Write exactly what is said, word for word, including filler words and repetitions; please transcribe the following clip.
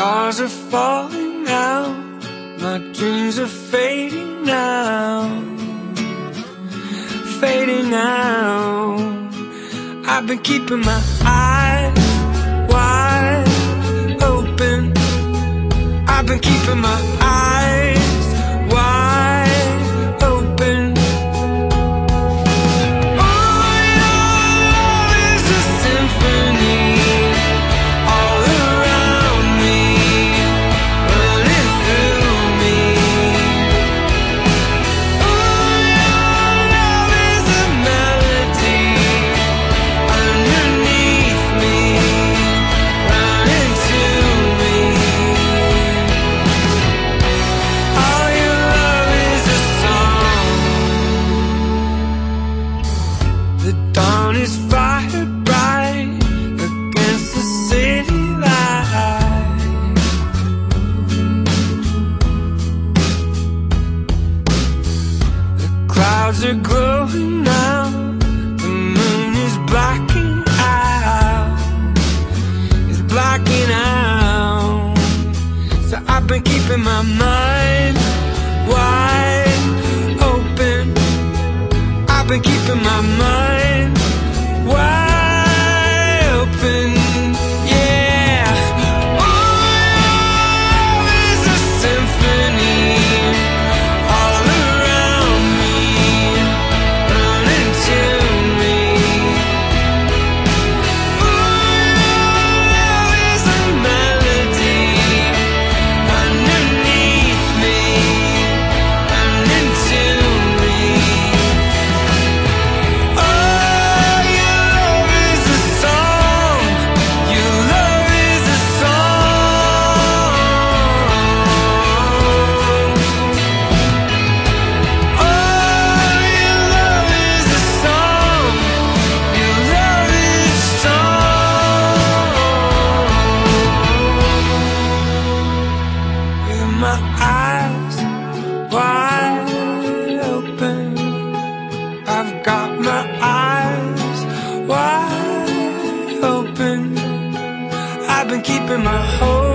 stars are falling now, my dreams are fading now, fading now. I've been keeping my eyes wide open, I've been keeping my eyes wide open. Oh, your love is a symphony all around me, running through me. Oh, your love is a melody underneath me, running to me. All your love is a song. The dawn is fire bright against the city light. The clouds are growing now, the moon is blacking out, is blacking out. So I've been keeping my mind wide open, I've been keeping my mind wide open, yeah. Oh, it's a symphony all around me, running to me. Oh, it's a melody underneath me, running to me. Oh, your love is a song, your love is a song. Oh, your love is a song, your love is song. With my eyes wide open, I've got my eyes wide open, I've been keeping my whole